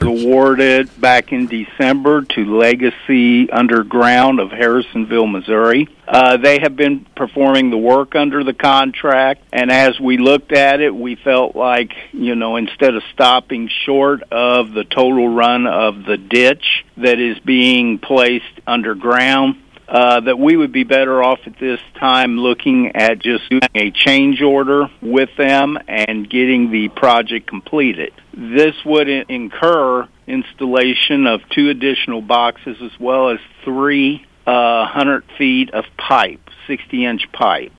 awarded back in December to Legacy Underground of Harrisonville, Missouri. They have been performing the work under the contract, and as we looked at it, we felt like, instead of stopping short of the total run of the ditch that is being placed underground, that we would be better off at this time looking at just doing a change order with them and getting the project completed. This would incur installation of 2 additional boxes as well as 300 feet of pipe, 60-inch pipe.